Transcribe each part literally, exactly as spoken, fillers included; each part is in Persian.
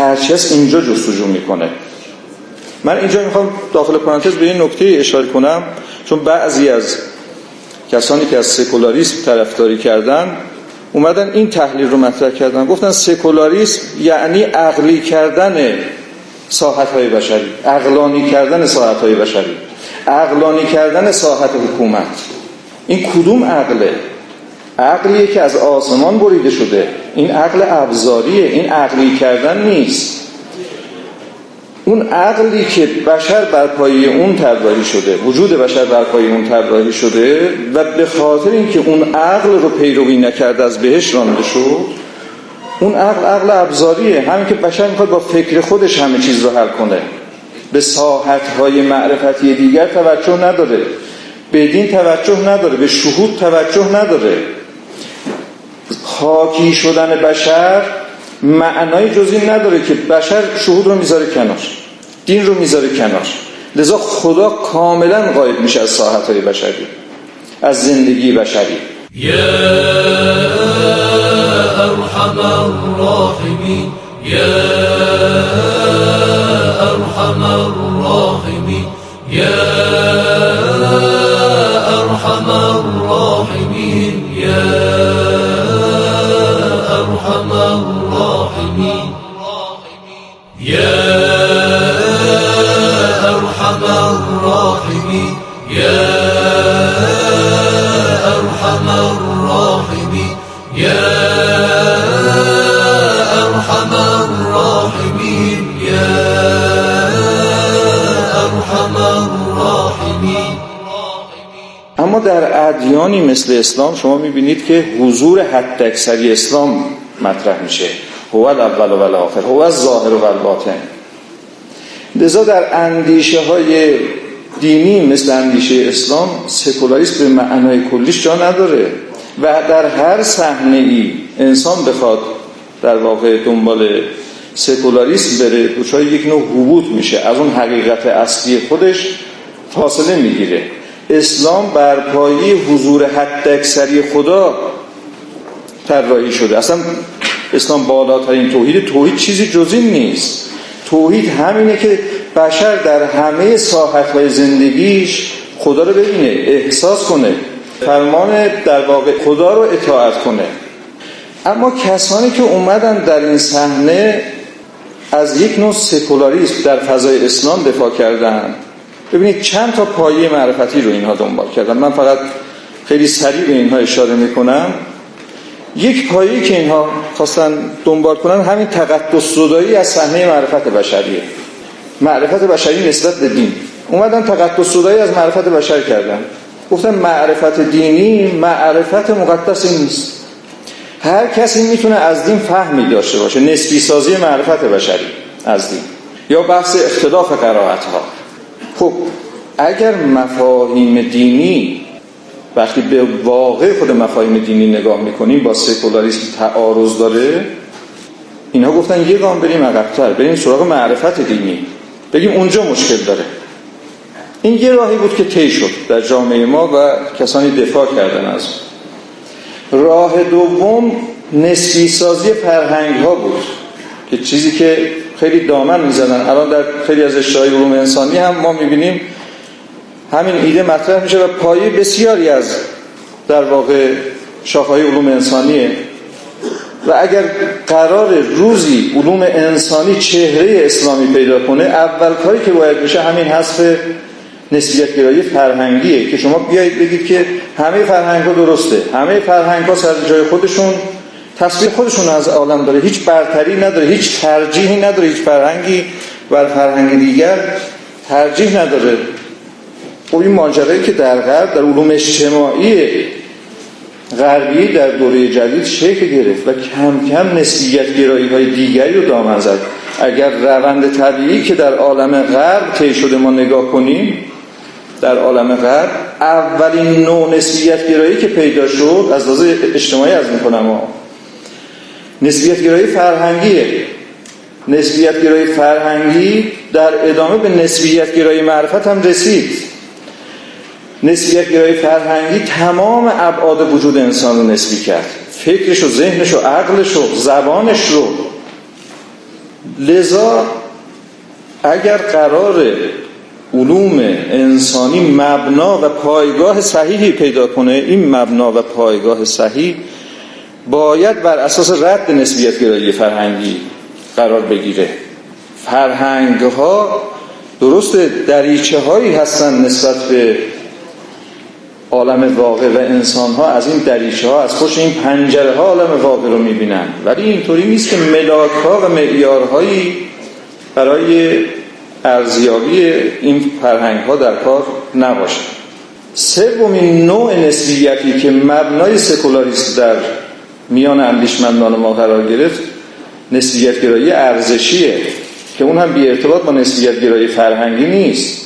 هرچی هست اینجا جستجو میکنه. من اینجا میخوام داخل پرانتز به این نکته اشاره کنم، چون بعضی از کسانی که از سکولاریسم طرفداری کردن اومدن این تحلیل رو مطرح کردن، گفتن سکولاریسم یعنی عقلی کردن ساحت‌های بشری، عقلانی کردن ساحت‌های بشری، عقلانی کردن ساحت حکومت. این کدوم عقله؟ عقلیه که از آسمان بریده شده. این عقل ابزاریه، این عقلی کردن نیست. اون عقلی که بشر بر پایه اون طراحی شده، وجود بشر بر پایه اون طراحی شده و به خاطر اینکه اون عقل رو پیروی نکرد از بهش رانده شد، اون عقل عقل ابزاریه. همین که بشر میخواد با فکر خودش همه چیز رو حل کنه، به ساحت‌های معرفتی دیگر توجه نداره، به دین توجه نداره، به شهود توجه نداره. خاکی شدن بشر معنای جز این نداره که بشر شهود رو میذاره کنار، دین رو میذاره کنار، لذا خدا کاملا غایب میشه از ساحت‌های بشری، از زندگی بشری. یا ارحم الراحمین، یا ارحم الراحمین، یا ارحم الراحمین، یا ارحم الراحمین، یا ارحم الراحمین، یا ارحم الراحمین، یا ارحم الراحمین، یا ارحم الراحمین. اما در ادیانی مثل اسلام شما میبینید که حضور حداکثری اسلام مطرح میشه. هو الاول و الاخر، هو الظاهر و الباطن. لذا در اندیشه های دینی مثل اندیشه اسلام سکولاریسم به معنای کلیش جا نداره و در هر صحنه ای انسان بخواد در واقع دنبال سکولاریسم بره دچار یک نوع هبوط میشه، از اون حقیقت اصلی خودش فاصله میگیره. اسلام بر پایه حضور حداکثری خدا طراحی شده. اصلا اسلام بالاترین توحید، توحید چیزی جز این نیست. توحید همینه که بشر در همه ساحت‌های زندگیش خدا رو ببینه، احساس کنه، فرمان در واقع خدا رو اطاعت کنه. اما کسانی که اومدن در این صحنه از یک نوع سکولاریسم در فضای اسلام دفاع کردن، ببینید چند تا پایه معرفتی رو اینها دنبال کردن. من فقط خیلی سریع به اینها اشاره میکنم. یک پایه‌ای که اینها خواستن دنبال کنن همین تقدس زدایی از صحنه معرفت بشریه. معرفت بشری نسبت به دین. اومدن تقدس زدایی از معرفت بشر کردن. گفتن معرفت دینی معرفت مقدسی نیست. هر کسی میتونه از دین فهمی داشته باشه، نسبی سازی معرفت بشری از دین یا بحث اختلاف قرائت‌ها. خب اگر مفاهیم دینی وقتی به واقع خود مفاهیم دینی نگاه میکنیم با سکولاریسم تعارض داره، اینها گفتن یه گام بریم عقب‌تر، بریم سراغ معرفت دینی، بگیم اونجا مشکل داره. این یه راهی بود که طی شد در جامعه ما و کسانی دفاع کردن از اون. راه دوم نسبی سازی فرهنگ ها بود که چیزی که خیلی دامن میزدن. الان در خیلی از رشته‌های علوم انسانی هم ما میبینیم همین ایده مطرح میشه و پایه بسیاری از در واقع شاخه‌های علوم انسانیه. و اگر قرار روزی علوم انسانی چهره اسلامی پیدا کنه، اول کاری که باید بشه همین حذف نسبیت گرایی فرهنگیه که شما بیایید بگید که همه فرهنگ‌ها درسته، همه فرهنگ‌ها سر جای خودشون تصویر خودشون از عالم داره، هیچ برتری نداره، هیچ ترجیحی نداره، هیچ فرهنگی بر فرهنگ دیگر ترجیح نداره. خب این ماجرایی که در غرب در علوم اجتماعی غربی در دوره جدید شکل گرفت و کم کم نسبیت گرایی های دیگری رو دامن زد. اگر روند طبیعی که در عالم غرب طی شده ما نگاه کنیم، در عالم غرب اولین نوع نسبیت گرایی که پیدا شد از لحاظ اجتماعی از میکنم نسبیت گرایی فرهنگیه. نسبیت گرایی فرهنگی در ادامه به نسبیت گرایی معرفت هم رسید. نسبیت گرایی فرهنگی تمام ابعاد وجود انسان رو نسبی کرد، فکرش و ذهنش و عقلش و زبانش رو. لذا اگر قرار علوم انسانی مبنا و پایگاه صحیحی پیدا کنه، این مبنا و پایگاه صحیح باید بر اساس رد نسبیت گرایی فرهنگی قرار بگیره. فرهنگ ها درسته دریچه هایی هستن نسبت به عالم واقع و انسان ها از این دریچه ها، از پشت این پنجره ها عالم واقع رو میبینن، ولی اینطوری نیست که ملاک ها و معیارهایی برای ارزیابی این فرهنگ ها در کار نباشه. سومین نوع نسبیتی که مبنای سکولاریسم در میان اندیشمندان ما قرار گرفت نسبیت گرایی ارزشیه که اون هم بی ارتباط با نسبیت گرایی فرهنگی نیست.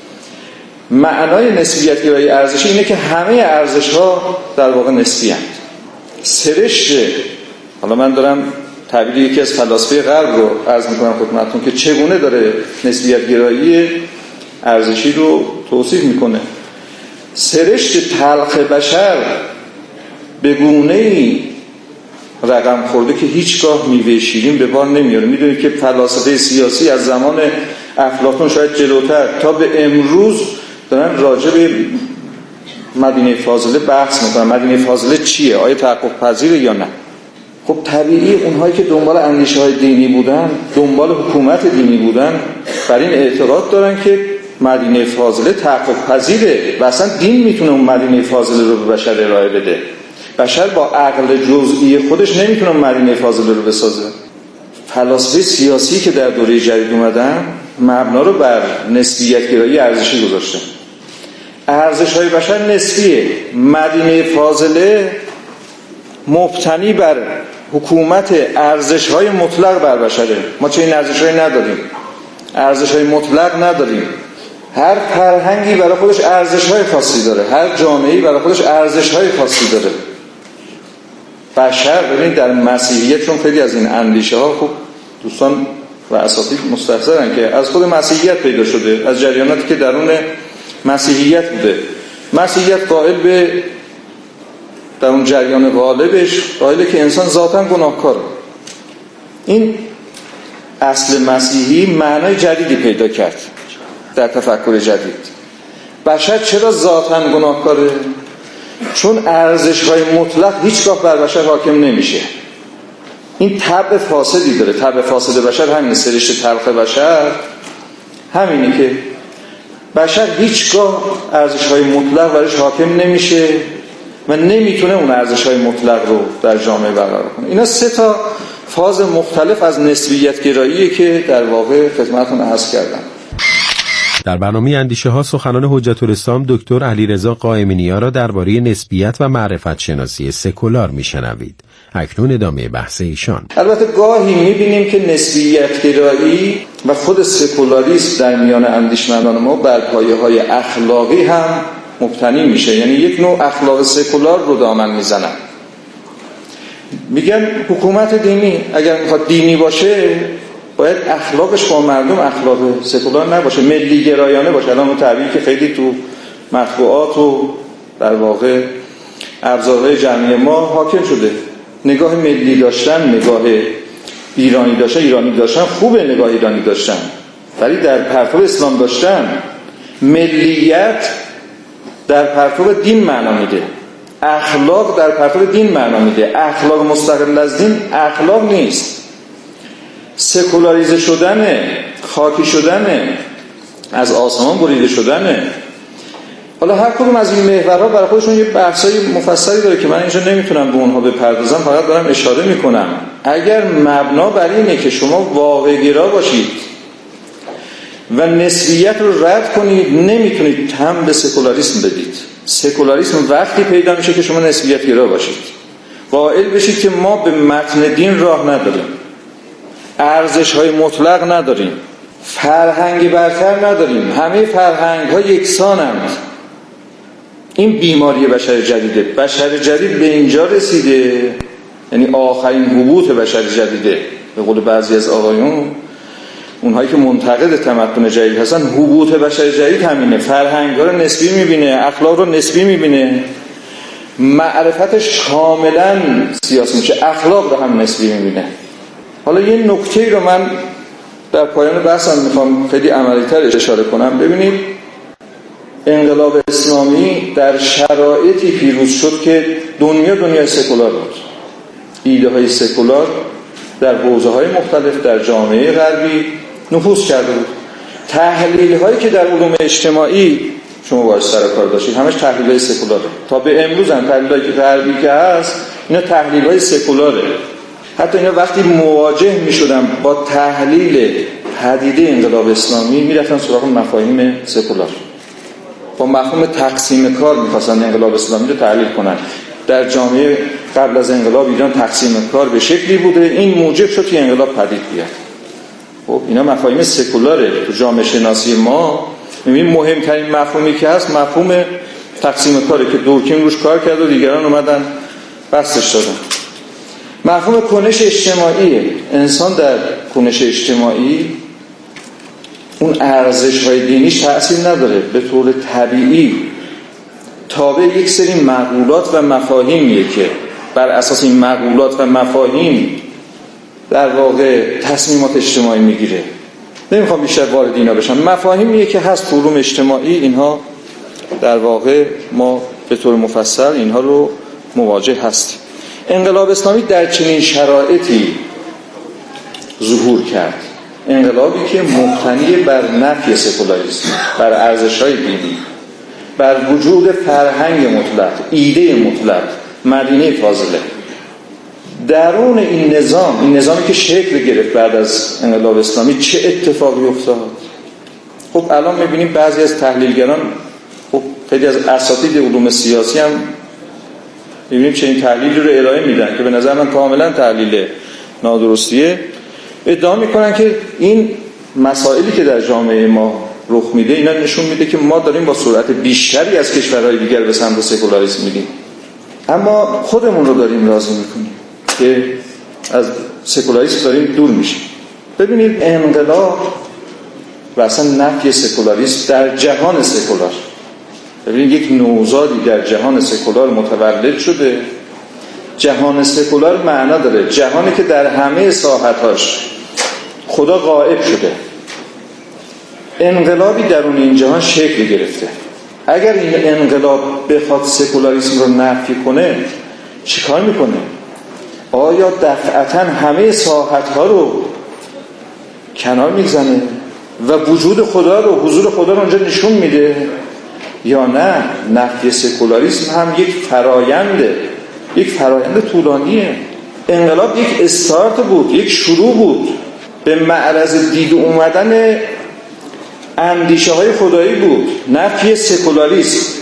معنای نسبیت گرایی ارزشی اینه که همه ارزش ها در واقع نسبی هستند. سرشت، حالا من دارم تعبیر یکی از فلاسفه غرب رو عرض میکنم خدمتتون که چگونه داره نسبیت گرایی ارزشی رو توصیف میکنه. سرشت تلخ بشر به گونه‌ای رقم خورده که هیچگاه میوه شیرین به بار نمیاره. میدونید که فلاسفه سیاسی از زمان افلاطون شاید جلوتر تا به امروز دارن راجع به مدینه فاضله بحث میکنن. مدینه فاضله چیه؟ آیا تحقق پذیره یا نه؟ خب طبیعی اونهایی که دنبال اندیشه های دینی بودن، دنبال حکومت دینی بودن، بر این اعتقاد دارن که مدینه فاضله تحقق پذیره و اصلا دین میتونه اون مدینه فاضله رو به بشر ارائه بده. بشر با عقل جزئی خودش نمیتونه مدینه فاضله رو بسازه. فلاسفه سیاسی که در دوره جدید اومدن مبنا رو بر نسبیت گرایی ارزشی گذاشتن. ارزش های بشر نسبیه. مدینه فاضله مبتنی بر حکومت ارزش های مطلق بر بشره. ما چه این ارزش های نداریم، ارزش های مطلق نداریم. هر فرهنگی برای خودش ارزش های خاصی داره، هر جامعه‌ای برای خودش ارزش های خاصی داره. بشر ببینید در مسیحیت، چون خیلی از این اندیشه ها خب دوستان و اساتید مستحضرن که از خود مسیحیت پیدا شده، از جریاناتی که درون مسیحیت بوده. مسیحیت قائل به در اون جریان غالبش قائله که انسان ذاتاً گناهکاره. این اصل مسیحی معنای جدیدی پیدا کرد در تفکر جدید. بشر چرا ذاتاً گناهکاره؟ چون ارزش‌های مطلق هیچگاه بر بشر حاکم نمیشه. این طبع فاسدی داره. طبع فاسد بشر همین، سرشت تلخ بشر همینه که بشر هیچگاه ارزش‌های مطلق برش حاکم نمیشه و نمیتونه اون ارزش‌های مطلق رو در جامعه برقرار کنه. اینا سه تا فاز مختلف از نسبیت گراییه که در واقع خدمتتون عرض کردم. در برنامه اندیشه ها سخنان حجت الاسلام دکتر علیرضا قائم‌نیا را درباره نسبیت و معرفت شناسی سکولار میشنوید. اکنون ادامه بحث ایشان. البته گاهی میبینیم که نسبیت گرایی و خود سکولاریسم در میان اندیشمندان ما بر پایه‌های اخلاقی هم مبتنی میشه، یعنی یک نوع اخلاق سکولار رو دامن میزنن. میگن حکومت دینی اگر میخواد دینی باشه باید اخلاقش با مردم اخلاق سکولار نباشه، ملی گرایانه باشه. الان اون تعبیری که خیلی تو مطبوعات و در واقع ابزارهای جمعی ما حاکم شده، نگاه ملی داشتن، نگاه ایرانی داشتن. ایرانی داشتن خوبه، نگاه ایرانی داشتن، ولی در پرتو اسلام داشتن. ملیت در پرتو دین معنا میده، اخلاق در پرتو دین معنا میده. اخلاق مستقل از دین اخلاق نیست. سکولاریزه شدن، خاکی شدن، از آسمان بریده شدن. حالا هر کدوم از این محورها برای خودشون یه بحثای مفصلی داره که من اینجا نمیتونم به اونها بپردازم، فقط دارم اشاره میکنم. اگر مبنا بر اینه که شما واقع‌گرا باشید و نسبیت رو رد کنید، نمیتونید تم به سکولاریسم بدید. سکولاریسم وقتی پیدا میشه که شما نسبیت گرا باشید، قائل بشید که ما به متن دین راه نداریم، ارزش های مطلق نداریم، فرهنگی برتر نداریم، همه فرهنگ ها یکسانند. این بیماری بشر جدیده. بشر جدید به اینجا رسیده، یعنی آخرین حبوط بشر جدیده به قول بعضی از آقایون، اونهایی که منتقد تمدن جدید هستن. حبوط بشر جدید همینه، فرهنگ ها رو نسبی میبینه، اخلاق رو نسبی میبینه، معرفتش کاملا سیاسی میشه، اخلاق رو هم نسبی میبینه. حالا یه نکته رو من در پایان بحثم میخوام خیلی عملی‌تر اشاره کنم. ببینید انقلاب اسلامی در شرایطی پیروز شد که دنیا دنیای سکولار بود. ایده های سکولار در حوزه های مختلف در جامعه غربی نفوذ کرده بود. تحلیل هایی که در علوم اجتماعی شما باید سر کار داشتید همش تحلیل های سکولاره. تا به امروز هم تحلیل هایی که غربی که هست اینا تحلیل های سکولاره. حتی اینا وقتی مواجه می شدن با تحلیل پدیده انقلاب اسلامی می رفتن سراغ مفاهیم سکولار. با مفهوم تقسیم کار می خواستن انقلاب اسلامی رو تحلیل کنن. در جامعه قبل از انقلاب ایران تقسیم کار به شکلی بوده، این موجب شد که انقلاب پدید بیاد. خب اینا مفاهیم سکولاره. تو جامعه شناسی ما می‌بینیم مهمترین مفهومی که هست مفهوم تقسیم کاره که دورکیم روش کار کرد و دیگران اومدن بستش دادن. مفهوم کنش اجتماعی، انسان در کنش اجتماعی اون ارزش‌های دینیش تأثیر نداره، به طور طبیعی تابع یک سری مقولات و مفاهیمیه که بر اساس این مقولات و مفاهیم در واقع تصمیمات اجتماعی میگیره. نمیخوام بیشتر وارد اینا بشم. مفاهیمیه که هست تو علوم اجتماعی، اینها در واقع ما به طور مفصل اینها رو مواجه هستیم. انقلاب اسلامی در چنین شرایطی ظهور کرد. انقلابی که مبتنی بر نفی سکولاریسم، بر ارزش‌های دینی، بر وجود فرهنگ مطلق، ایده مطلق، مدینه فاضله. درون این نظام، این نظامی که شکل گرفت بعد از انقلاب اسلامی، چه اتفاقی افتاد؟ خب الان می‌بینیم بعضی از تحلیلگران، خب خیلی از اساتید علوم سیاسی هم می‌بینیم چه این تحلیلی رو ارائه میدن که به نظر من کاملا تحلیل نادرستیه. ادعا میکنن که این مسائلی که در جامعه ما رخ میده اینا نشون میده که ما داریم با سرعت بیشتری از کشورهای دیگر به سمت سکولاریسم میریم، اما خودمون رو داریم راضی میکنیم که از سکولاریسم داریم دور میشیم. ببینید انقلاب و اصلا نفی سکولاریسم در جهان سکولار، ببینید یک نوزادی در جهان سکولار متولد شده. جهان سکولار معنا داره جهانی که در همه ساحت‌هاش خدا غائب شده. انقلابی درون این جهان شکل گرفته. اگر این انقلاب بخواد سکولاریسم رو نفی کنه چیکار میکنه؟ آیا دفعتاً همه ساحت‌ها رو کنار میزنه و وجود خدا رو، حضور خدا رو اونجا نشون میده، یا نه نفی سکولاریسم هم یک فراینده، یک فرایند طولانیه. انقلاب یک استارت بود، یک شروع بود، به معرض دید اومدن اندیشه های خدایی بود. نفی سکولاریسم،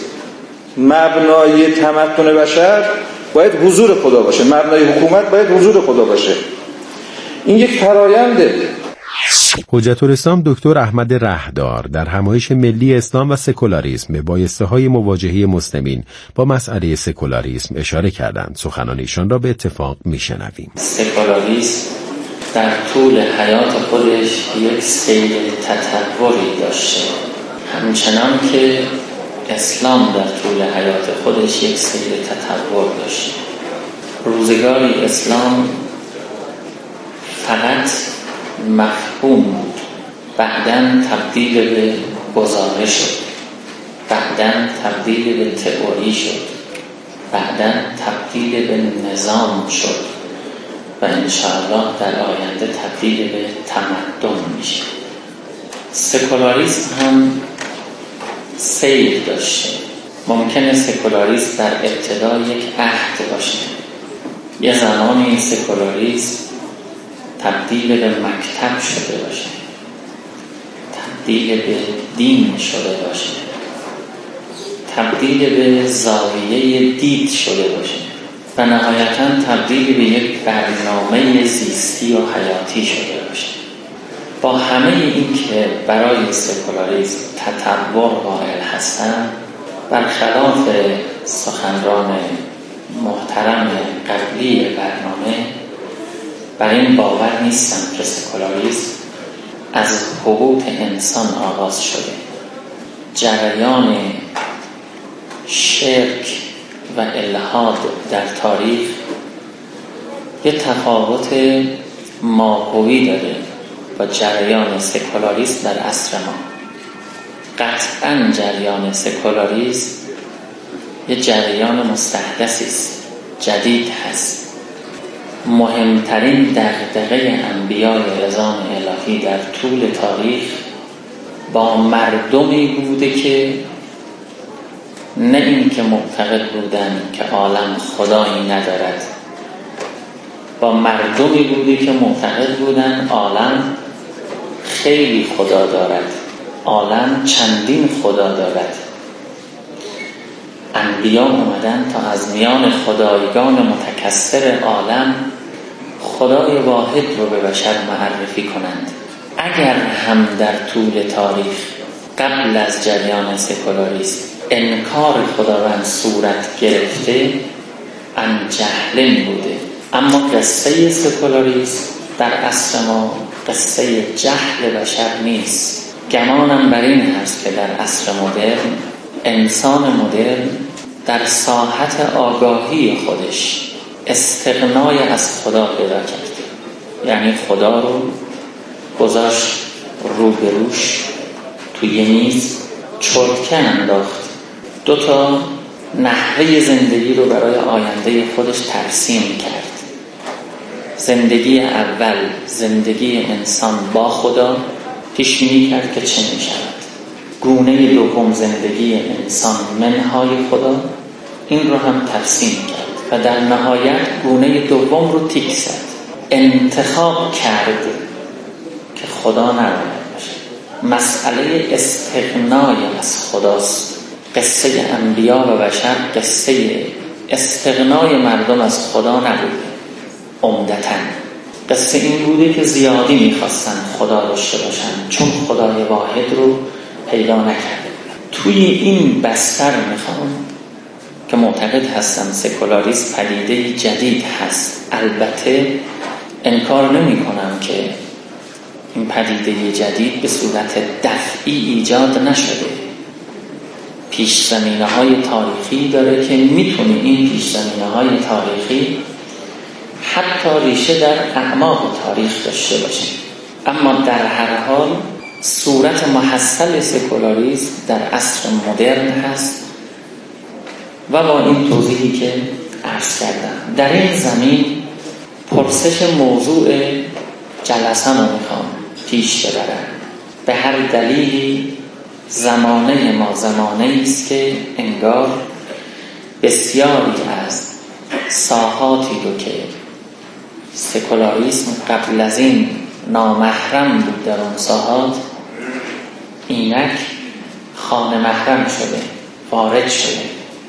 مبنای تمدن بشر باید حضور خدا باشه، مبنای حکومت باید حضور خدا باشه. این یک فراینده. حجت الاسلام دکتر احمد رهدار در همایش ملی اسلام و سکولاریسم به بایسته‌های مواجهه مسلمین با مسئله سکولاریسم اشاره کردند. سخنان ایشان را به اتفاق میشنویم. سکولاریسم در طول حیات خودش یک سیر تطوری داشته، همچنان که اسلام در طول حیات خودش یک سیر تطور داشته. روزگاری اسلام فقط مفهوم بود، بعداً تبدیل به گزاره شد، بعداً تبدیل به تئوری شد، بعداً تبدیل به نظام شد و انشاءالله در آینده تبدیل به تمدن میشه. سکولاریسم هم سیر داشته. ممکنه سکولاریسم در ابتدا یک عهد باشه، یه زمانی سکولاریسم تبدیل به مکتب شده باشه، تبدیل به دین شده باشه، تبدیل به زاویه دید شده باشه و نهایتاً تبدیل به یک برنامه زیستی و حیاتی شده باشه. با همه این که برای سکولاریسم تطور قائل هستند، برخلاف سخنران محترم قبلی برنامه بر این باور نیستم که سکولاریسم از حقوق انسان آغاز شده. جریان شرک و الحاد در تاریخ یه تفاوت ماهوی داره با جریان سکولاریسم در عصر ما. قطعاً جریان سکولاریسم یه جریان مستحدثی است، جدید هست. مهمترین دغدغه انبیای رضوان الهی در طول تاریخ با مردمی بوده که نه این که معتقد بودن که عالم خدایی ندارد، با مردمی بوده که معتقد بودن عالم خیلی خدا دارد، عالم چندین خدا دارد. انبیا اومدن تا از میان خدایگان متکثر عالم خدای واحد رو به بشر معرفی کنند. اگر هم در طول تاریخ قبل از جریان سکولاریسم انکار خداوند صورت گرفته، ان جهل بوده، اما قصه سکولاریسم در عصر ما قصه جهل بشر نیست. گمانم بر این هست که در عصر مدرن انسان مدرن در ساحت آگاهی خودش استغنای از خدا پیدا کرده، یعنی خدا رو گذاشت روبروش توی میز چرتکن انداخت، دو تا نحوه زندگی رو برای آینده خودش ترسیم کرد. زندگی اول زندگی انسان با خدا پیش بینی کرد که چه می شود. گونه دوم زندگی انسان منهای خدا، این رو هم ترسیم کرد و در نهایت گونه دوم رو تیک زد، انتخاب کرد که خدا نباید باشه. مسئله استغنای از خداست. قصه انبیا و بشر قصه استغنای مردم از خدا نبوده. عمدتاً قصه این بوده که زیادی میخواستن خدا داشته باشن چون خدای واحد رو پیدا نکرده. توی این بستر میخوام که معتقد هستم سکولاریسم پدیده جدید هست. البته انکار نمی کنم که این پدیده جدید به صورت دفعی ایجاد نشده. پیش زمینه های تاریخی داره که میتونه این پیش زمینه های تاریخی حتی ریشه در اعماق تاریخ داشته باشه، اما در هر حال صورت محصل سکولاریسم در عصر مدرن هست و با این توضیحی که عرض کردم. در این زمین پرسش موضوع جلسه رو میخوام پیش ببرم. به هر دلیلی زمانه ما زمانه است که انگار بسیاری از ساحاتی رو که سکولاریسم قبل از این نامحرم بود در اون ساحات، اینک خانه محرم شده، وارد شده.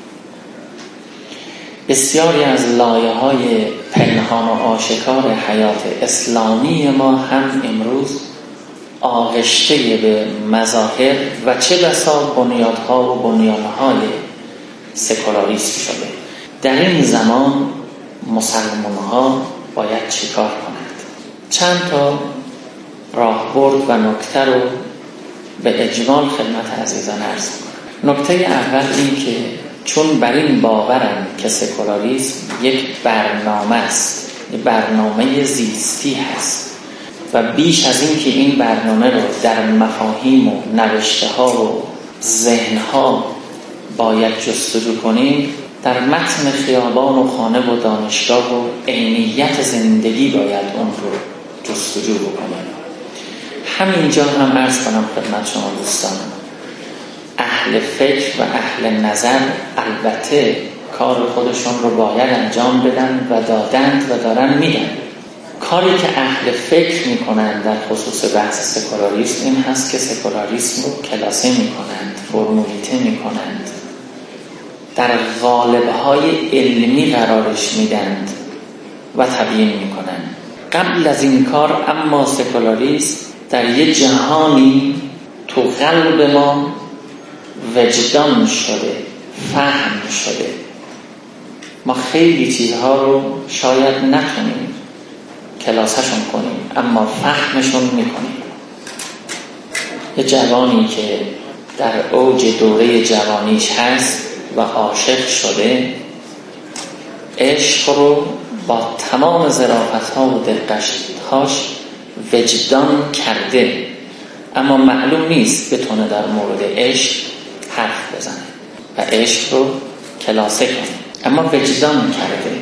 بسیاری از لایه‌های پنهان و آشکار حیات اسلامی ما هم امروز آغشته به مظاهر و چه بسا بنیادها و بنیانهای سکولاریسم شده. در این زمان مسلمان‌ها باید چیکار کنند؟ چند تا راهبرد و نکته رو به اجمال خدمت عزیزان عرض کنم. نکته اول این که چون بر این باورم که سکولاریسم یک برنامه است، یک برنامه زیستی هست و بیش از این که این برنامه رو در مفاهیم و نوشته ها و ذهن ها باید جستجو کنیم، در متن خیابان و خانه و دانشگاه و عینیت زندگی باید اون رو جستجو بکنیم. همینجا هم عرض کنم خدمت شما دوستانم، اهل فکر و اهل نظر البته کار خودشون رو باید انجام بدن و دادند و دارن میدن. کاری که اهل فکر میکنن در خصوص بحث سکولاریسم این هست که سکولاریسم رو کلاسه میکنند، فرمولیته میکنند، در قالب‌های علمی قرارش میدند و تبیین میکنند. قبل از این کار اما سکولاریسم در یه جهانی تو قلب ما وجدان شده، فهم شده. ما خیلی چیزها رو شاید نتونیم کلاسه‌شون کنیم اما فهمشون میکنیم. یه جوانی که در اوج دوره جوانیش هست و عاشق شده، عشق رو با تمام ظرافت‌ها و دقت‌هاش وجدان کرده، اما معلوم نیست بتونه در مورد عشق حرف بزنه و عشق رو کلاسه کنه، اما وجدان کرده.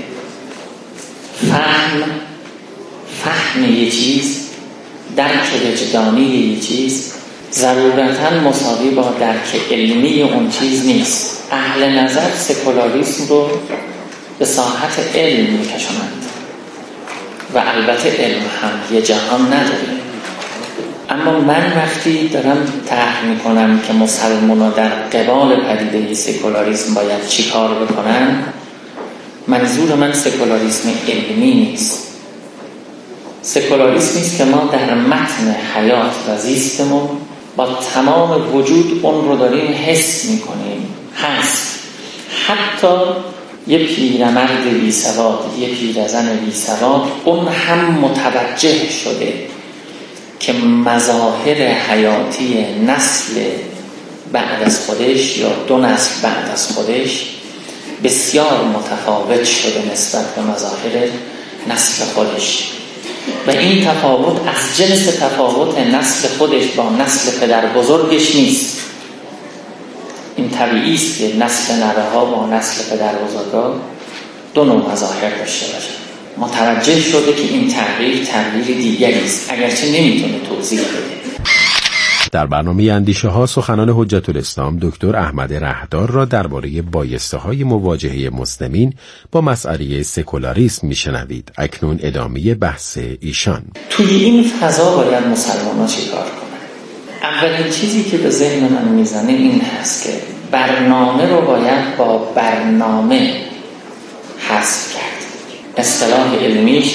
فهم فهم یه چیز، درک وجدانی یه چیز ضرورتاً مساوی با درک علمی اون چیز نیست. اهل نظر سکولاریسم رو به ساحت علم میکشونند و البته علم هم یه جهان نداره، اما من وقتی دارم طرح میکنم که مسلمان‌ها در قبال پدیده سکولاریسم باید چی کار بکنن، منظور من سکولاریسم علمی نیست. سکولاریسم نیست که ما در متن حیات و زیستمون با تمام وجود اون رو داریم حس میکنیم. هست حتی یه پیرمرد بی سواد، یه پیرزن بی سواد، اون هم متوجه شده که مظاهر حیاتی نسل بعد از خودش یا دو نسل بعد از خودش بسیار متفاوت شده نسبت به مظاهر نسل خودش و این تفاوت از جنس تفاوت نسل خودش با نسل پدر بزرگش نیست. این طبیعی است که نسل نوه ها با نسل پدر بزرگا دو نوع مظاهر داشته باشه. متوجه شده که این تغییر تغییر دیگری است، اگرچه نمیتونه توضیح بده. در برنامه اندیشه ها سخنان حجت الاسلام دکتر احمد رهدار را درباره بایسته های مواجهه مسلمین با مسئله سکولاریسم میشنوید. اکنون ادامه بحث ایشان. توی این فضا باید مسلمان ها چی کار کنن؟ اولین چیزی که به ذهن من میزنه این هست که برنامه رو باید با برنامه حذف کرد. اصطلاح علمیش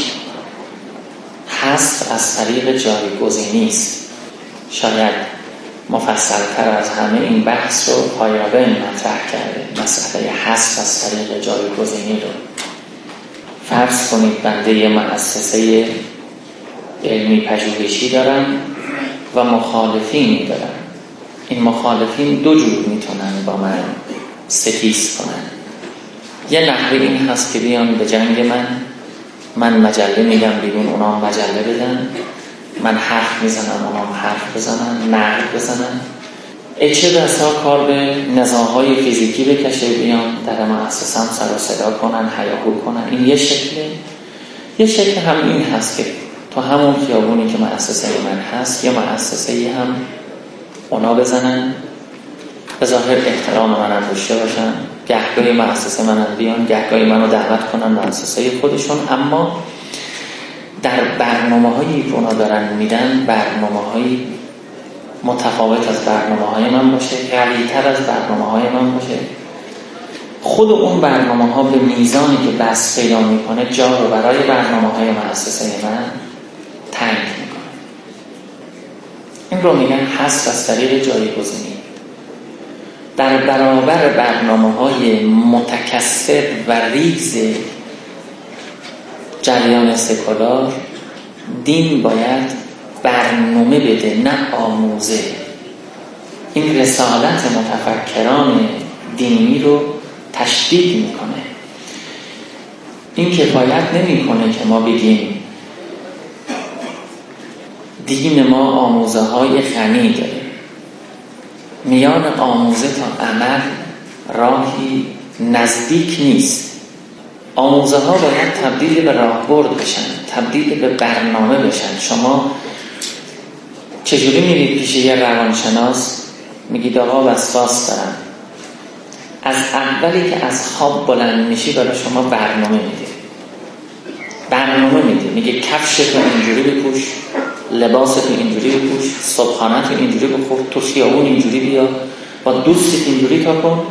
حذف از طریق جایگزینی است. شاید مفصل‌تر از همه این بحث رو پایابن مطرح کرده، مسئله حذف از طریق جایگزینی رو. فرض کنید بنده یه مؤسسه علمی پژوهشی دارم و مخالفینی دارم. این مخالفین دو جور میتونن با من ستیز کنن. یه نحوه این هست که بیان به جنگ من، من مجله میدم بیرون، اونا مجله بدن، من حرف میزنم اونا حرف بزنن، نقل بزنن، چه بسا کار به نزاعهای فیزیکی بکشه، بیان در مؤسسه هم سر و صدا کنن، هیاهو کنن. این یه شکله. یه شکل هم این هست که تو همون خیابونی که مؤسسه من هست یه مؤسسه هم اونا بزنن، به ظاهر احترام منم داشته باشن، گهگاهی مؤسسه منم بیان، گهگاهی منو دعوت کنن مؤسسه خودشون، اما در برنامه‌هایی که اونا دارن میدن برنامه‌هایی متفاوت از برنامه‌های من باشه، قوی‌تر از برنامه‌های من باشه. خود اون برنامه‌ها به میزانی که بس پیدا میکنه جا رو برای برنامه‌های مؤسسه من تنگ میکنه. این رو میگن حذف از طریق جایگزینی. در برابر برنامه‌های متکثر و ریز جریان سکولار، دین باید برنامه بده نه آموزه. این رسالت متفکران دینی رو تشدید میکنه. این کفایت نمیکنه که ما بگیم دین ما آموزه های غنی داره. میان آموزه تا عمل راهی نزدیک نیست. آموزه ها باید تبدیل به راهبرد بشن، تبدیل به برنامه بشن. شما چجوری میرید پیش یه روانشناس میگید آقا وسواس دارم، از اولی که از خواب بلند میشی برای شما برنامه میده برنامه میده میگه کفشتو اینجوری بپوش، لباستو اینجوری بپوش، صبحانه‌تو اینجوری بخور، تو خیابون اینجوری بیا، با دوستت اینجوری تا کن.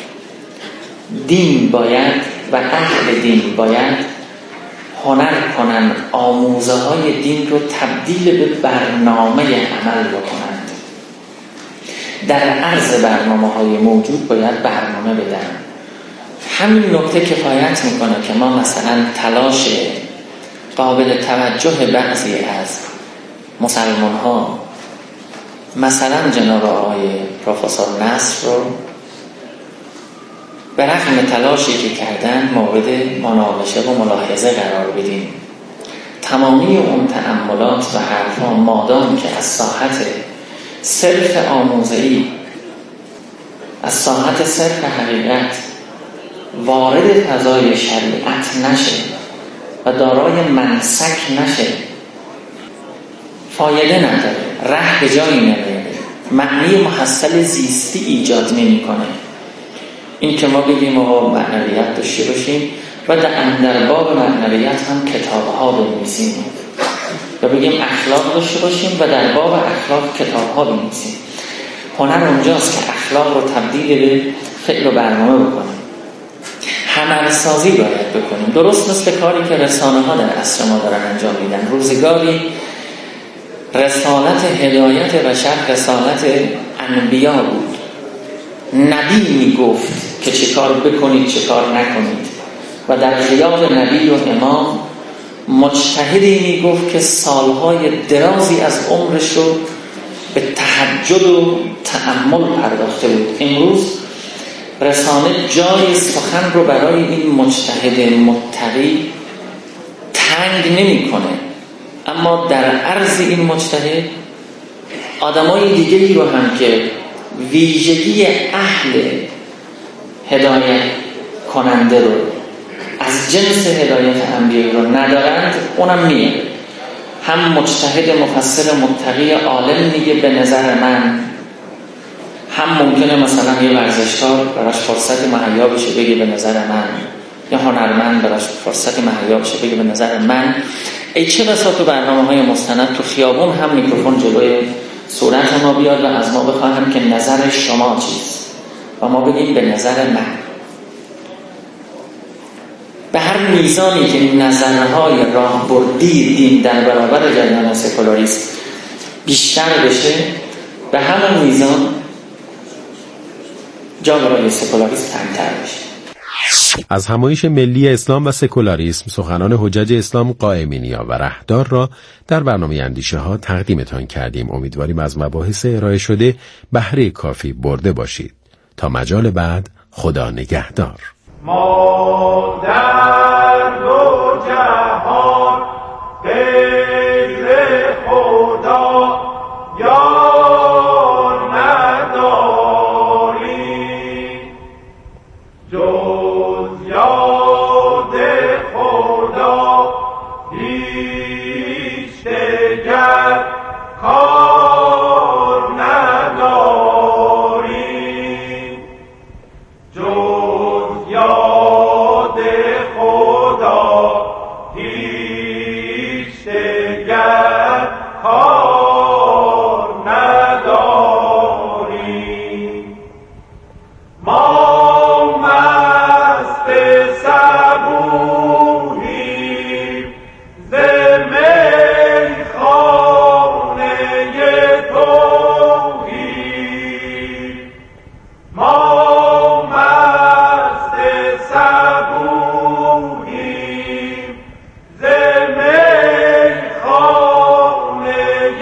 دین باید و اهل دین باید هنر کنن آموزه های دین رو تبدیل به برنامه عمل بکنند. در عرض برنامه های موجود باید برنامه بدن. همین نکته کفایت میکنه که ما مثلا تلاش قابل توجه بعضی از مسلمان ها، مثلا جناب آقای پروفسور نصر رو به رغم تلاشی که کردن مورد مناقشه و ملاحظه قرار بدیم. تمامی اون تأملات و حرفا مادام که از ساحت صرف آموزه‌ای، از ساحت صرف حقیقت وارد فضای شریعت نشه و دارای منسک نشه، فایده نداره، ره به جایی نمیره، معنی محصل زیستی ایجاد نمی‌کنه. این که ما بگیم آقا معنویت داشته باشیم و در اندر باب معنویت هم کتاب‌ها بنویسیم، یا بگیم اخلاق داشته باشیم و در باب اخلاق کتاب‌ها بنویسیم. هنر اونجاست که اخلاق رو تبدیل به فعل و برنامه بکنیم، همرسازی باید بکنیم، درست مثل کاری که رسانه‌ها در عصر ما دارن انجام میدن. روزگاری رسالت هدایت بشر رسالت انبیا بود، نبی میگفت که چه کار بکنید چه کار نکنید و در غیاب نبی و امام مجتهدی میگفت که سالهای درازی از عمرش رو به تهجد و تأمل پرداخته بود. امروز رسانه جای سخن رو برای این مجتهد متقی تنگ نمی کنه، اما در عرض این مجتهد آدمای دیگری رو هم که ویژگی اهل هدایت کننده رو از جنس هدایت انبیایی رو ندارند اونم میاره. هم مجتهد مفسر متقی عالم میگه به نظر من، هم ممکنه مثلا یه ورزشکار براش فرصت مهیا بشه بگه به نظر من، یا هنرمند براش فرصت مهیا بشه بگه به نظر من. ای چه بسا تو برنامه‌های مستند تو خیابون هم میکروفون جلوی صورت ما بیاد و از ما بخواهم که نظر شما چیست و ما بگیم به نظر من. به هر میزانی که این نظرهای راهبردی دین در برابر جریان سکولاریسم بیشتر بشه، به همون میزان جا برای سکولاریسم تنگ‌تر بشه. از همایش ملی اسلام و سکولاریسم سخنان حجج اسلام قائمینیا و رهدار را در برنامه اندیشه ها تقدیمتان کردیم. امیدواریم از مباحث ارائه شده بهره کافی برده باشید. تا مجال بعد، خدا نگهدار. ما در دو جهان غیر خدا یار نداری، جز یاد خدا هیچ دگر کار نداری، جز یاد خدا هیچ دگر کار نداری. ما مست صبوحیم ز میخانه توحید، ما مست صبوحیم ز میخانه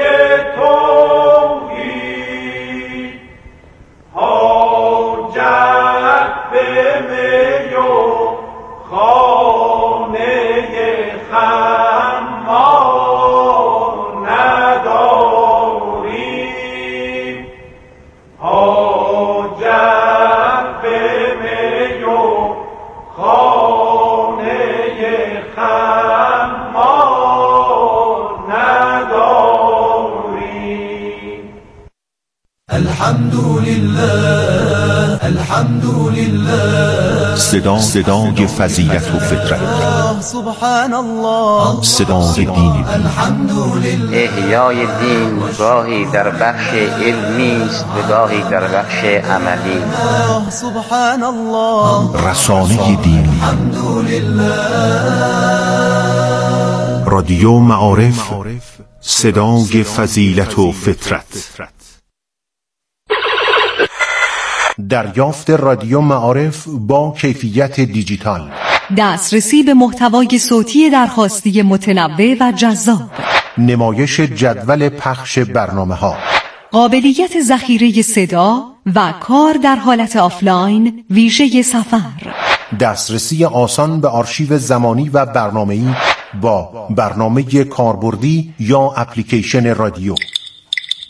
توحید، حاجت به می و خانه خمار نداریم، حاجت به می و خانه خمار نداریم. الحمدلله الحمدلله صدا صدای فضیلت و فطرت، سبحان الله صدای دین. الحمدلله احیای دین گاهی در بخش علمی است و گاهی در بخش عملی. سبحان الله رسانه دین. الحمدلله رادیو معارف، صدای فضیلت و فطرت. دریافت رادیو معارف با کیفیت دیجیتال، دسترسی به محتوای صوتی درخواستی متنوع و جذاب، نمایش جدول پخش برنامه ها، قابلیت ذخیره صدا و کار در حالت آفلاین ویژه سفر، دسترسی آسان به آرشیو زمانی و برنامه‌ای با برنامه کاربردی یا اپلیکیشن رادیو.